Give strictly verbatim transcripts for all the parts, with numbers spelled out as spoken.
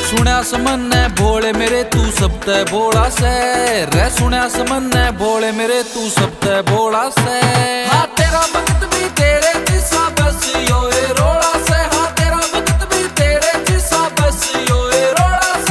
सुण्या समन्ने भोले मेरे तू सब ते भोला से रे सुण्या समन्ने भोले मेरे तू सब ते भोला से। हाँ तेरा भगत भी तेरे जिसा बस यो ए रोड़ा से। हाँ तेरा भगत भी तेरे जिसा बस यो ए रोड़ा से।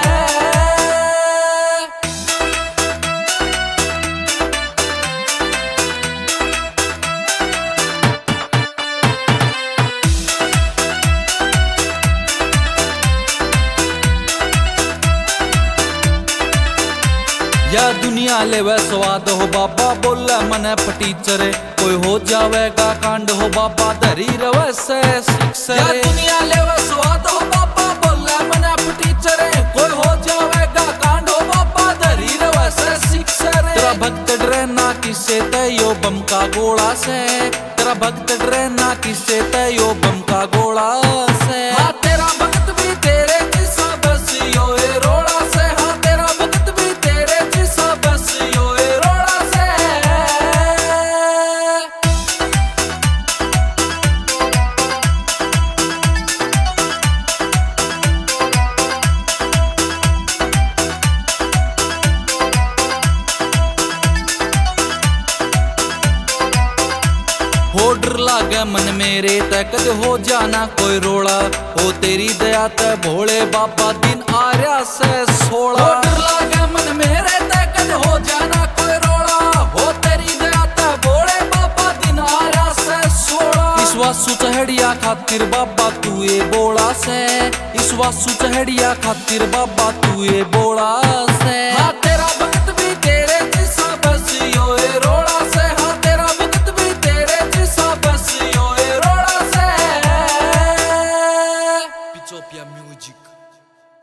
या दुनिया लेवे स्वाद हो बाबा बोले मने फटीचरे। कोई हो जावेगा कांड हो बाबा धरी रवे से शिक्षरे। या दुनिया लेवे स्वाद हो बाबा बोले मने फटीचरे। कोई हो जावेगा कांड हो बाबा धरी रवे से शिक्षरे। तेरा भक्त डरे ना किसे ते यो बम का गोला से। तेरा भक्त डरे ना किसे ते यो बम का गोला से। हाँ तेरा भक्त भी तेरे जिसा बस यो ए रोड़ा से। हाँ तेरा भक्त भी तेरे जिसा बस यो ए रोड़ा से। हो डर लागे मन मेरे ते कद हो जाना कोई रोड़ा। हो तेरी दया ते भोले बाबा दिन आर्या से सोड़ा। हो डर लागे मन मेरे ते कद हो जाना कोई रोड़ा। हो तेरी दया ते भोले बाबा दिन आर्या से सोड़ा। इस वासु चढ़िया खातिर बाबा तू ए बोला से। इस वासु चढ़िया खातिर बाबा तू ए बोला